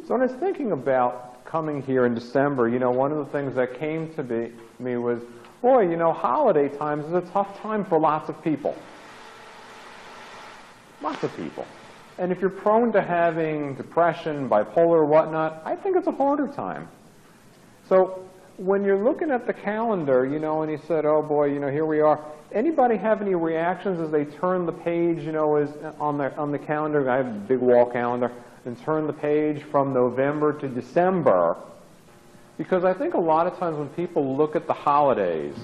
So when I was thinking about coming here in December, you know, one of the things that came to me was, boy, you know, holiday times is a tough time for lots of people. Lots of people. And if you're prone to having depression, bipolar, or whatnot, I think it's a harder time. So when you're looking at the calendar, you know, and you said, oh boy, you know, here we are. Anybody have any reactions as they turn the page, you know, on the calendar? I have a big wall calendar. And turn the page from November to December. Because I think a lot of times when people look at the holidays,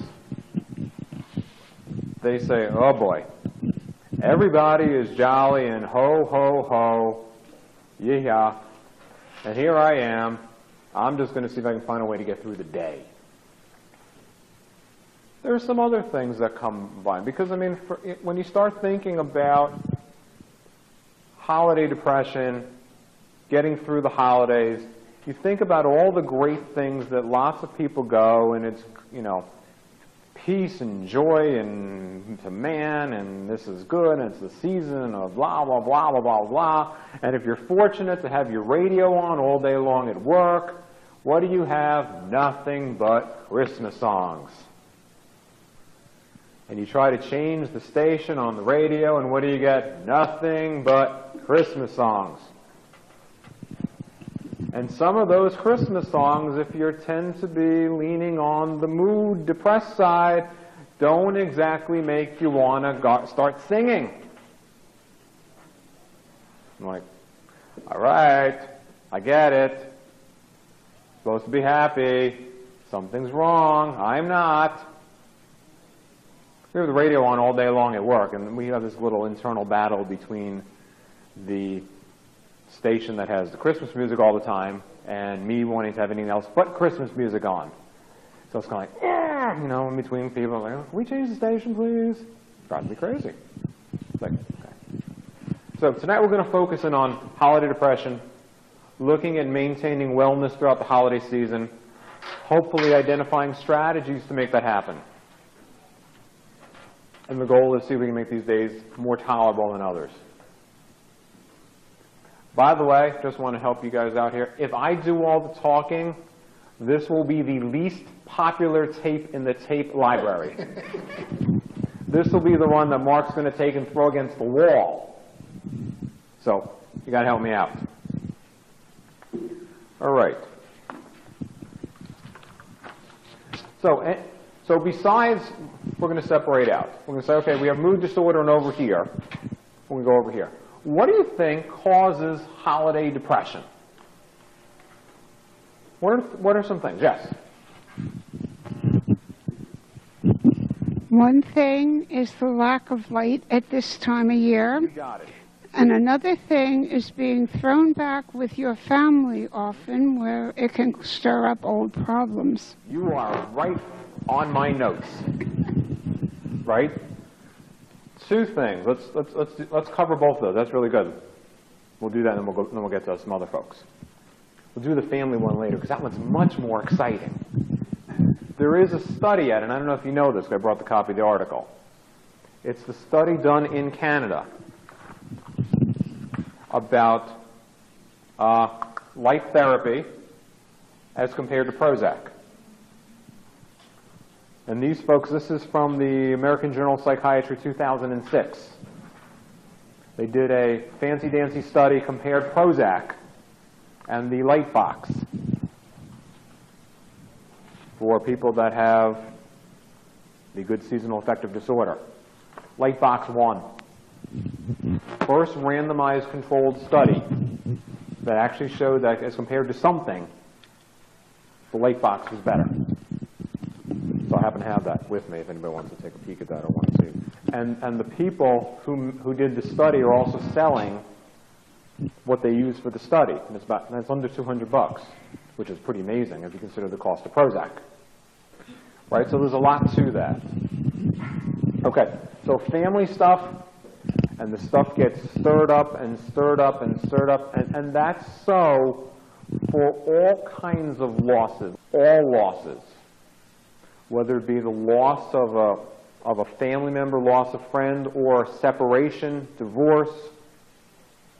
they say, oh boy, everybody is jolly and ho, ho, ho, yeah, and here I am. I'm just going to see if I can find a way to get through the day. There are some other things that come by. Because, I mean, when you start thinking about holiday depression, getting through the holidays, you think about all the great things that lots of people go, and it's, you know, peace and joy and to man, and this is good, and it's the season of blah, blah, blah, blah, blah, blah. And if you're fortunate to have your radio on all day long at work, what do you have? Nothing but Christmas songs. And you try to change the station on the radio, and what do you get? Nothing but Christmas songs. And some of those Christmas songs, if you tend to be leaning on the mood, depressed side, don't exactly make you want to start singing. I'm like, all right, I get it. Supposed to be happy. Something's wrong. I'm not. We have the radio on all day long at work, and we have this little internal battle between the station that has the Christmas music all the time and me wanting to have anything else but Christmas music on. So it's kind of like, you know, in between people, like, oh, can we change the station, please? Drives me crazy. It's like, okay. So tonight we're going to focus in on holiday depression, looking at maintaining wellness throughout the holiday season, hopefully identifying strategies to make that happen. And the goal is to see if we can make these days more tolerable than others. By the way, just want to help you guys out here. If I do all the talking, this will be the least popular tape in the tape library. This will be the one that Mark's going to take and throw against the wall. So you got to help me out. All right. So besides, we're going to separate out. We're going to say, okay, we have mood disorder and over here. We're going to go over here. What do you think causes holiday depression? What are some things? Yes? One thing is the lack of light at this time of year. You got it. And another thing is being thrown back with your family often, where it can stir up old problems. You are right on my notes. Right? Two things. Let's cover both of those. That's really good. We'll do that, and then we'll get to some other folks. We'll do the family one later, because that one's much more exciting. There is a study at, and I don't know if you know this, because I brought the copy of the article. It's the study done in Canada about light therapy as compared to Prozac. And these folks, this is from the American Journal of Psychiatry 2006. They did a fancy-dancy study, compared Prozac and the light box for people that have the good seasonal affective disorder. Light box 1. First randomized controlled study that actually showed that as compared to something, the light box was better. So I happen to have that with me if anybody wants to take a peek at that or want to see. And the people who did the study are also selling what they use for the study. And it's under $200, which is pretty amazing if you consider the cost of Prozac. Right? So there's a lot to that. Okay, so family stuff, and the stuff gets stirred up and stirred up and stirred up, and that's so for all kinds of losses, all losses. Whether it be the loss of a family member, loss of friend, or separation, divorce,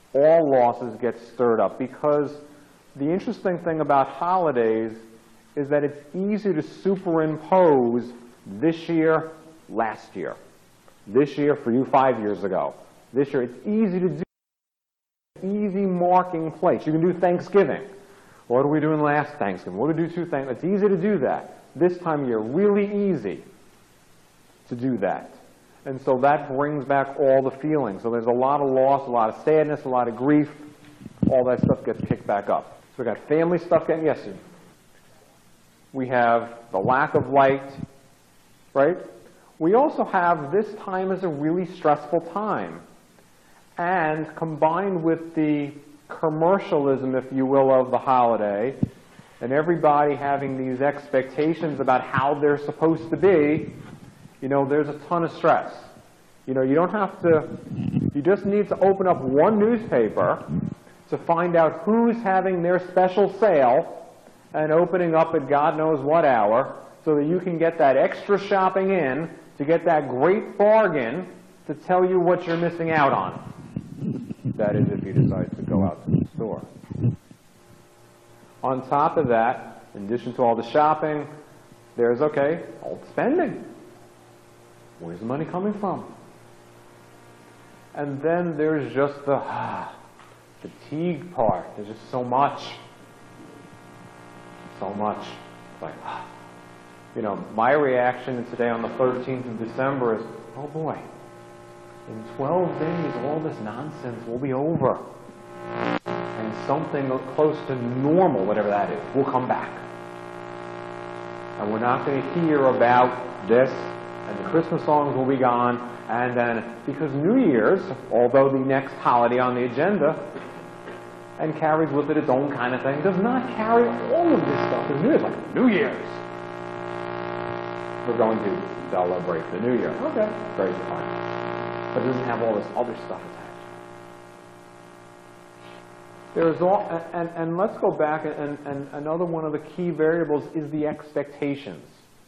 all losses get stirred up, because the interesting thing about holidays is that it's easy to superimpose this year, last year. This year for you 5 years ago. This year, it's easy to do, easy marking place. You can do Thanksgiving. What are we doing last Thanksgiving? What did we do to Thanksgiving? It's easy to do that. This time of year, really easy to do that. And so that brings back all the feelings. So there's a lot of loss, a lot of sadness, a lot of grief. All that stuff gets kicked back up. So we got family stuff getting, yes, sir. We have the lack of light, right? We also have this time as a really stressful time. And combined with the commercialism, if you will, of the holiday, and everybody having these expectations about how they're supposed to be, you know, there's a ton of stress. You know, you don't have to, you just need to open up one newspaper to find out who's having their special sale and opening up at God knows what hour, so that you can get that extra shopping in to get that great bargain to tell you what you're missing out on. That is, if you decide to go out to the store. On top of that, in addition to all the shopping, there's, okay, all the spending. Where's the money coming from? And then there's just the fatigue part. There's just so much. So much. It's like, you know, my reaction today on the 13th of December is, oh boy, in 12 days, all this nonsense will be over. And something close to normal, whatever that is, will come back. And we're not going to hear about this, and the Christmas songs will be gone, and then, because New Year's, although the next holiday on the agenda, and carries with it its own kind of thing, does not carry all of this stuff. Because New Year's like, New Year's! We're going to celebrate the New Year. Okay, great, fine. But it doesn't have all this other stuff attached. There's all, and let's go back, and another one of the key variables is the expectations.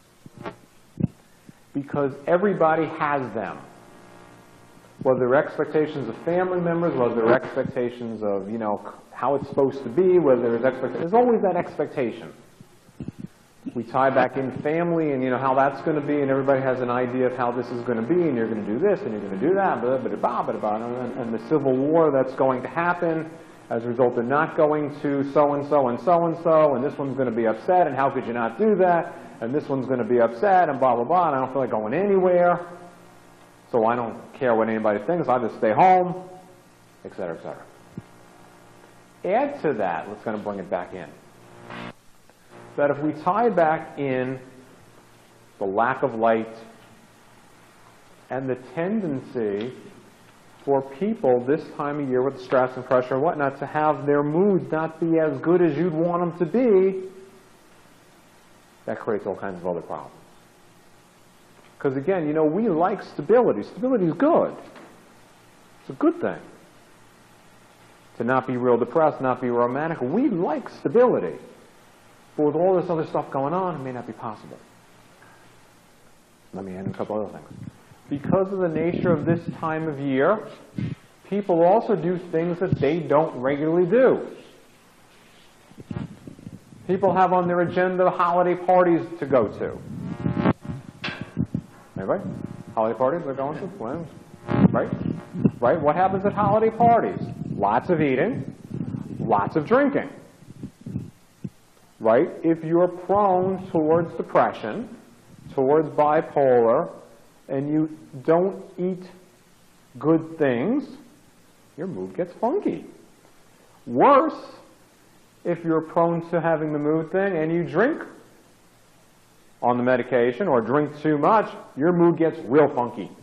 Because everybody has them. Whether they're expectations of family members, whether they're expectations of, you know, how it's supposed to be, whether there's expectations, there's always that expectation. We tie back in family and, you know, how that's going to be, and everybody has an idea of how this is going to be, and you're going to do this, and you're going to do that, and the civil war that's going to happen as a result of not going to so-and-so and so-and-so, and this one's going to be upset, and how could you not do that, and this one's going to be upset, and blah, blah, blah, and I don't feel like going anywhere, so I don't care what anybody thinks, I'll just stay home, et cetera, et cetera. Add to that, let's kind of bring it back in, that if we tie back in the lack of light and the tendency for people this time of year with stress and pressure and whatnot to have their moods not be as good as you'd want them to be, that creates all kinds of other problems. Because again, you know, we like stability. Stability is good. It's a good thing. To not be real depressed, not be romantic. We like stability. But with all this other stuff going on, it may not be possible. Let me add a couple other things. Because of the nature of this time of year, people also do things that they don't regularly do. People have on their agenda holiday parties to go to. Anybody? Holiday parties they're going to? When? Right? Right? What happens at holiday parties? Lots of eating, lots of drinking. Right? If you're prone towards depression, towards bipolar, and you don't eat good things, your mood gets funky. Worse, if you're prone to having the mood thing and you drink on the medication or drink too much, your mood gets real funky.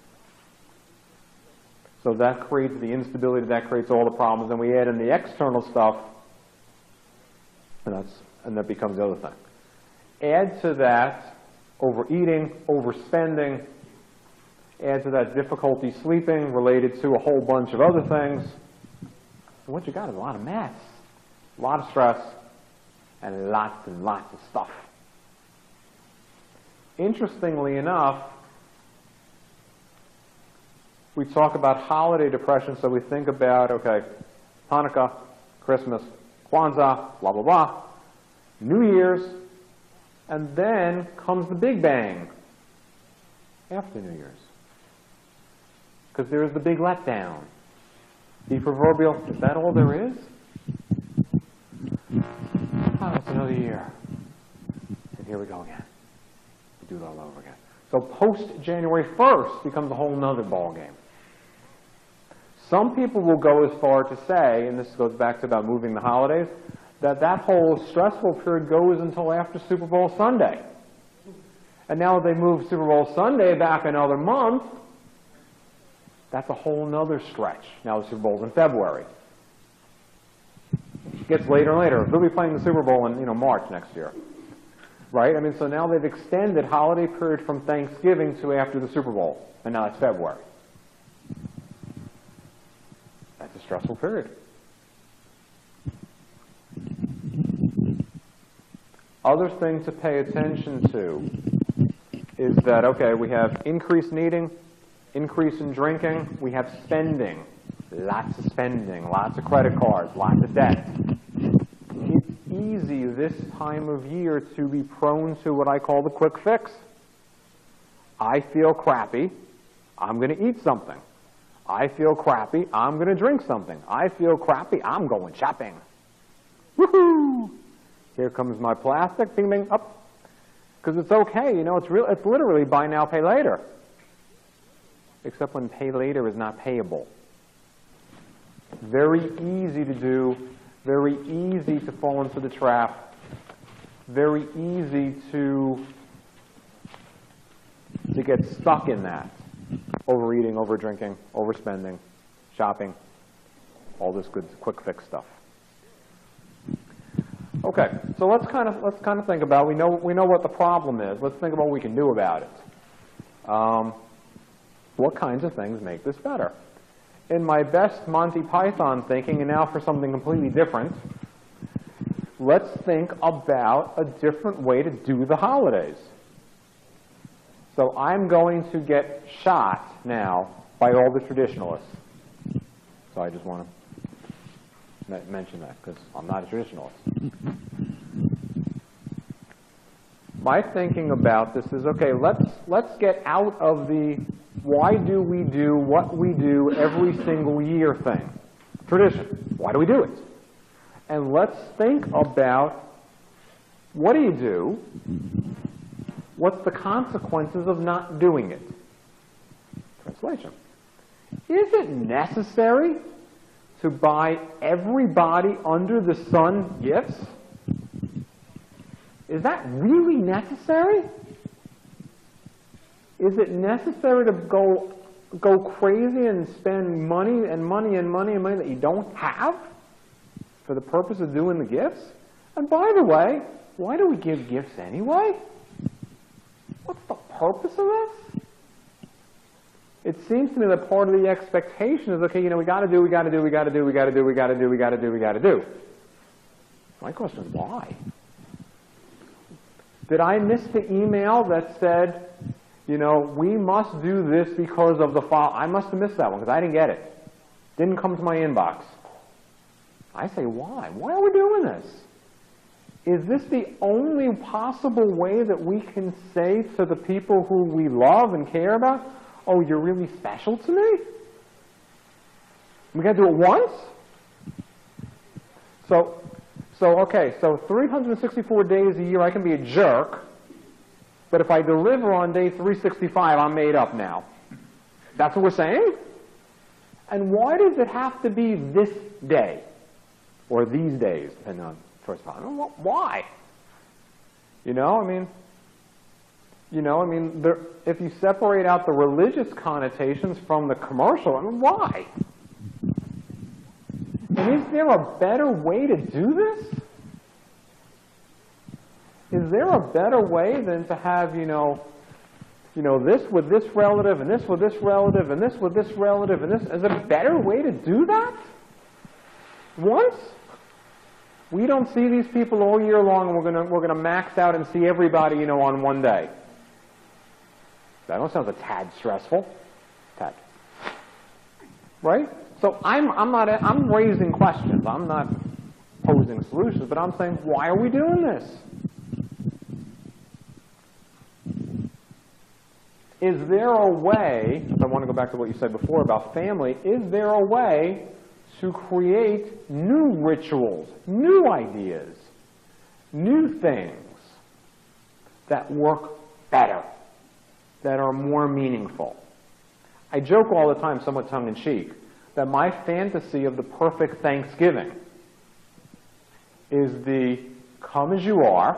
So that creates the instability, that creates all the problems, and we add in the external stuff, and that becomes the other thing. Add to that overeating, overspending, add to that difficulty sleeping related to a whole bunch of other things. And what you got is a lot of mess, a lot of stress, and lots of stuff. Interestingly enough, we talk about holiday depression, so we think about, okay, Hanukkah, Christmas, Kwanzaa, blah, blah, blah, New Year's, and then comes the Big Bang after New Year's. Because there is the big letdown. The proverbial, is that all there is? Oh, it's another year. And here we go again. We do it all over again. So post-January 1st becomes a whole nother ballgame. Some people will go as far to say, and this goes back to about moving the holidays, that that whole stressful period goes until after Super Bowl Sunday. And now they move Super Bowl Sunday back another month. That's a whole nother stretch. Now the Super Bowl's in February. It gets later and later. They'll be playing the Super Bowl in March next year. Right? I mean, so now they've extended holiday period from Thanksgiving to after the Super Bowl. And now it's February. That's a stressful period. Other thing to pay attention to is that, okay, we have increased eating, increase in drinking, we have spending, lots of credit cards, lots of debt. It's easy this time of year to be prone to what I call the quick fix. I feel crappy, I'm going to eat something. I feel crappy, I'm going to drink something. I feel crappy, I'm going shopping. Woohoo! Here comes my plastic, bing, bing, up. Because it's okay, it's literally buy now, pay later. Except when pay later is not payable. Very easy to do, very easy to fall into the trap, very easy to get stuck in that. Overeating, overdrinking, overspending, shopping, all this good quick fix stuff. Okay, so let's kind of think about, we know what the problem is. Let's think about what we can do about it. What kinds of things make this better? In my best Monty Python thinking, and now for something completely different, let's think about a different way to do the holidays. So I'm going to get shot now by all the traditionalists. So I just want to mention that because I'm not a traditionalist. My thinking about this is, okay, let's get out of the why do we do what we do every single year thing. Tradition. Why do we do it? And let's think about what do you do? What's the consequences of not doing it? Translation. Is it necessary to buy everybody under the sun gifts? Is that really necessary? Is it necessary to go crazy and spend money and money and money and money that you don't have for the purpose of doing the gifts? And by the way, why do we give gifts anyway? What's the purpose of this? It seems to me that part of the expectation is, okay, we got to do. My question is why? Did I miss the email that said, we must do this because of the fall? I must have missed that one because I didn't get it. Didn't come to my inbox. I say, why? Why are we doing this? Is this the only possible way that we can say to the people who we love and care about, oh, you're really special to me? We got to do it once? So 364 days a year I can be a jerk, but if I deliver on day 365, I'm made up now. That's what we're saying? And why does it have to be this day? Or these days, depending on first time. Why? If you separate out the religious connotations from the commercial, why? And is there a better way to do this? Is there a better way than to have, this with this relative, and this with this relative, and this with this relative, and this? Is there a better way to do that? Once? We don't see these people all year long, and we're gonna max out and see everybody, on one day. That sounds a tad stressful. Tad. Right? So I'm raising questions. I'm not posing solutions, but I'm saying, why are we doing this? Is there a way, if I want to go back to what you said before about family, is there a way to create new rituals, new ideas, new things that work better, that are more meaningful? I joke all the time, somewhat tongue-in-cheek, that my fantasy of the perfect Thanksgiving is the come as you are,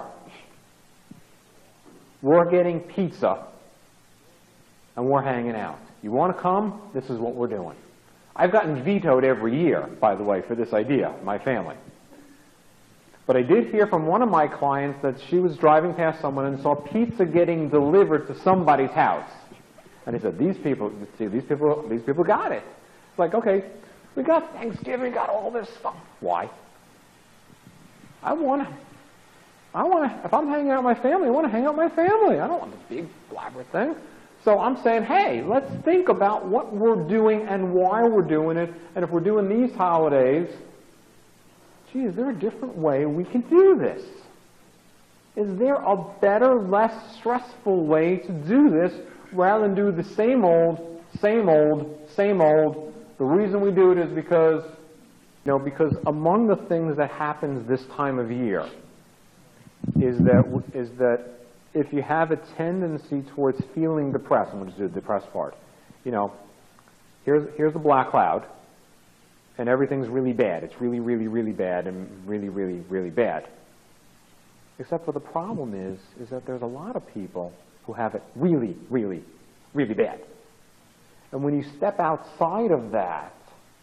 we're getting pizza, and we're hanging out. You want to come? This is what we're doing. I've gotten vetoed every year, by the way, for this idea, my family. But I did hear from one of my clients that she was driving past someone and saw pizza getting delivered to somebody's house. And he said, these people got it. It's like, okay, we got Thanksgiving, we got all this stuff. Why? I want to, if I'm hanging out with my family, I want to hang out with my family. I don't want the big, elaborate thing. So I'm saying, hey, let's think about what we're doing and why we're doing it. And if we're doing these holidays, gee, is there a different way we can do this? Is there a better, less stressful way to do this rather than do the same old, same old, same old? The reason we do it is because, because among the things that happens this time of year is that if you have a tendency towards feeling depressed, I'm going to do the depressed part. Here's a black cloud, and everything's really bad. It's really, really, really bad, and really, really, really bad. Except for the problem is that there's a lot of people who have it really, really, really bad. And when you step outside of that,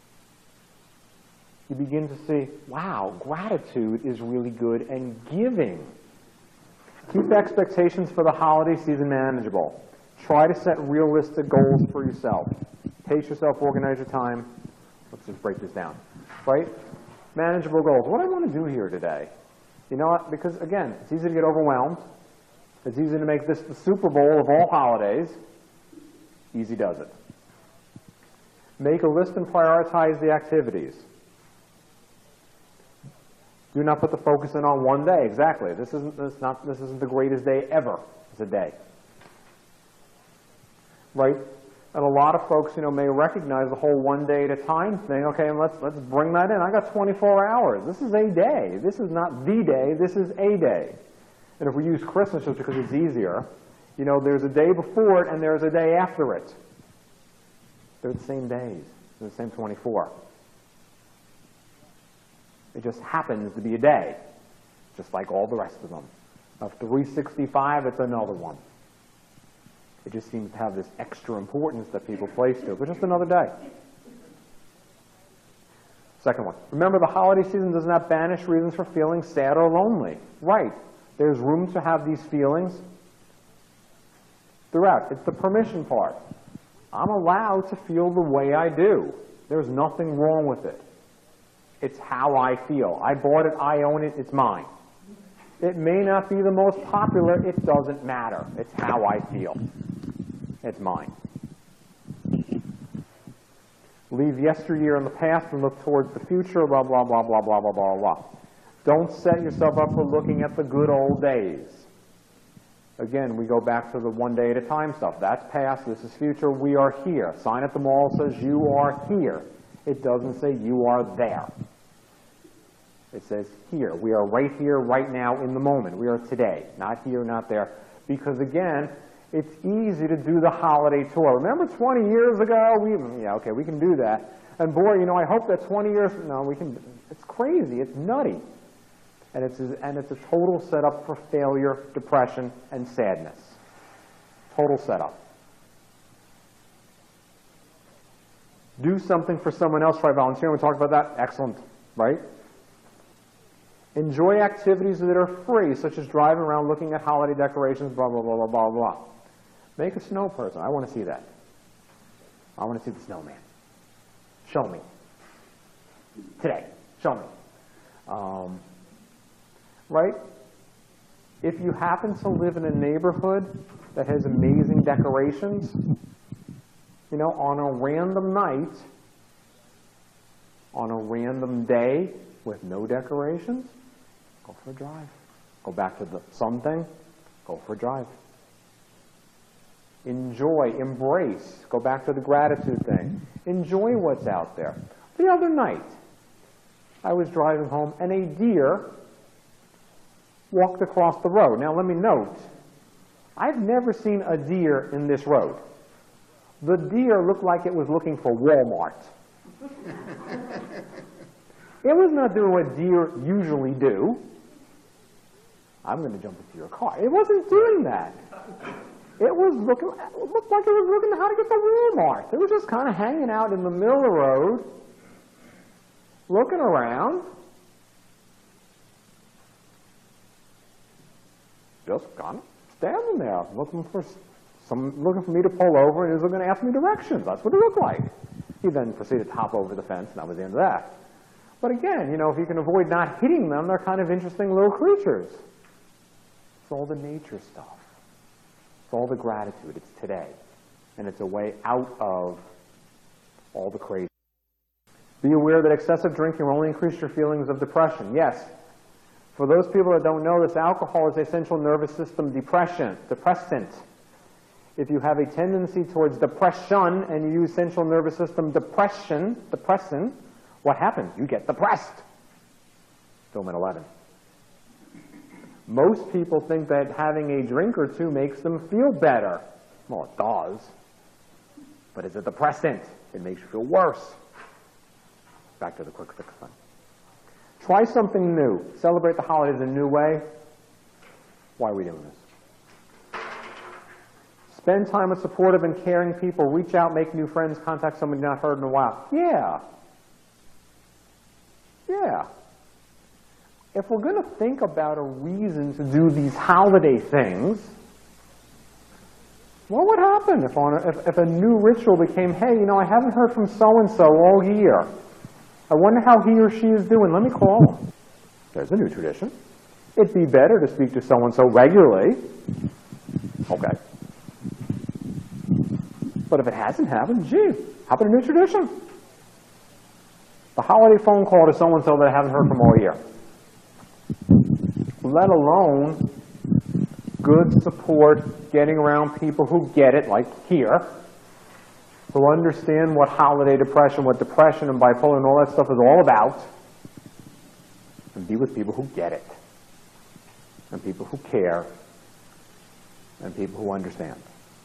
you begin to see, wow, gratitude is really good, and giving. Keep expectations for the holiday season manageable. Try to set realistic goals for yourself. Pace yourself, organize your time. Let's just break this down, right? Manageable goals. What do I want to do here today? You know what? Because, again, it's easy to get overwhelmed. It's easy to make this the Super Bowl of all holidays. Easy does it. Make a list and prioritize the activities. Do not put the focus in on one day. Exactly. This isn't the greatest day ever. It's a day. Right? And a lot of folks, may recognize the whole one day at a time thing. Okay, and let's bring that in. I got 24 hours. This is a day. This is not the day. This is a day. And if we use Christmas just because it's easier, there's a day before it and there's a day after it. They're the same days. They're the same 24. It just happens to be a day, just like all the rest of them. Of 365, it's another one. It just seems to have this extra importance that people place to it, but just another day. Second one, remember the holiday season does not banish reasons for feeling sad or lonely. Right, there's room to have these feelings throughout. It's the permission part. I'm allowed to feel the way I do. There's nothing wrong with it. It's how I feel. I bought it, I own it, it's mine. It may not be the most popular, it doesn't matter. It's how I feel. It's mine. Leave yesteryear in the past and look towards the future, blah, blah, blah, blah, blah, blah, blah, blah. Don't set yourself up for looking at the good old days. Again, we go back to the one day at a time stuff. That's past, this is future, we are here. Sign at the mall says you are here. It doesn't say you are there. It says here. We are right here, right now, in the moment. We are today, not here, not there. Because again, it's easy to do the holiday tour. Remember 20 years ago? We can do that. And boy, I hope that 20 years, no, we can, it's crazy, it's nutty. And it's a total setup for failure, depression, and sadness. Total setup. Do something for someone else, try volunteering. We talked about that. Excellent, right? Enjoy activities that are free, such as driving around looking at holiday decorations, blah, blah, blah, blah, blah, blah. Make a snow person. I want to see that. I want to see the snowman. Show me. Today. Show me. Right? If you happen to live in a neighborhood that has amazing decorations, on a random night, on a random day with no decorations, go for a drive. Go back to the sun thing, go for a drive. Enjoy, embrace, go back to the gratitude thing. Enjoy what's out there. The other night, I was driving home and a deer walked across the road. Now let me note, I've never seen a deer in this road. The deer looked like it was looking for Walmart. It was not doing what deer usually do. I'm going to jump into your car. It wasn't doing that. It looked like it was looking how to get to Walmart. It was just kind of hanging out in the middle of the road, looking around. Just kind of standing there, looking for me to pull over, and he was going to ask me directions. That's what it looked like. He then proceeded to hop over the fence, and that was the end of that. But again, you know, if you can avoid not hitting them, they're kind of interesting little creatures. It's all the nature stuff. It's all the gratitude. It's today. And it's a way out of all the crazy. Be aware that excessive drinking will only increase your feelings of depression. Yes. For those people that don't know this, alcohol is a central nervous system depressant. If you have a tendency towards depression and you use central nervous system depressant, what happens? You get depressed. Film at 11. Most people think that having a drink or two makes them feel better. Well, it does. But it's a depressant. It makes you feel worse. Back to the quick fix thing. Try something new. Celebrate the holidays in a new way. Why are we doing this? Spend time with supportive and caring people. Reach out, make new friends, contact someone you've not heard in a while. Yeah. If we're going to think about a reason to do these holiday things, what would happen if a new ritual became, hey, you know, I haven't heard from so-and-so all year. I wonder how he or she is doing. Let me call him. There's a new tradition. It'd be better to speak to so-and-so regularly. Okay. But if it hasn't happened, gee, how about a new tradition? The holiday phone call to so-and-so that I haven't heard from all year. Let alone good support, getting around people who get it, like here, who understand what holiday depression, what depression and bipolar and all that stuff is all about, and be with people who get it, and people who care, and people who understand.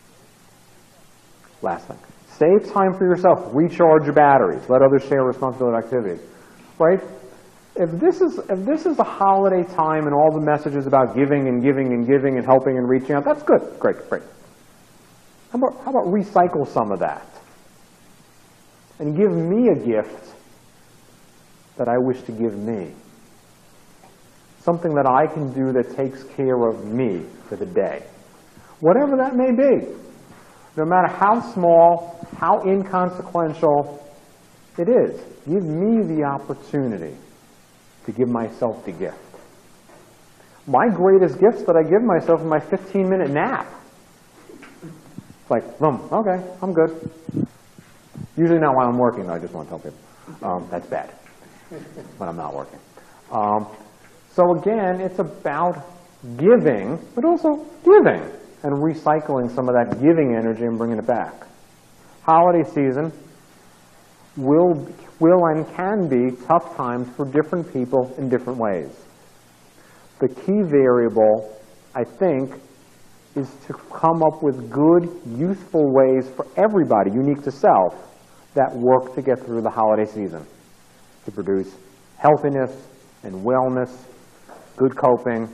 Last thing. Save time for yourself. Recharge your batteries. Let others share responsibility activities. Right? If this is a holiday time and all the messages about giving and giving and giving and helping and reaching out, that's good. Great. How about recycle some of that? And give me a gift that I wish to give me. Something that I can do that takes care of me for the day. Whatever that may be. No matter how small, how inconsequential it is. Give me the opportunity to give myself the gift. My greatest gifts that I give myself is my 15-minute nap. It's like, okay, I'm good. Usually not while I'm working, I just want to tell people. That's bad, when I'm not working. So again, it's about giving, but also giving, and recycling some of that giving energy and bringing it back. Holiday season will and can be tough times for different people in different ways. The key variable, I think, is to come up with good, useful ways for everybody, unique to self, that work to get through the holiday season, to produce healthiness and wellness, good coping,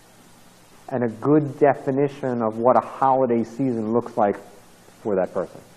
and a good definition of what a holiday season looks like for that person.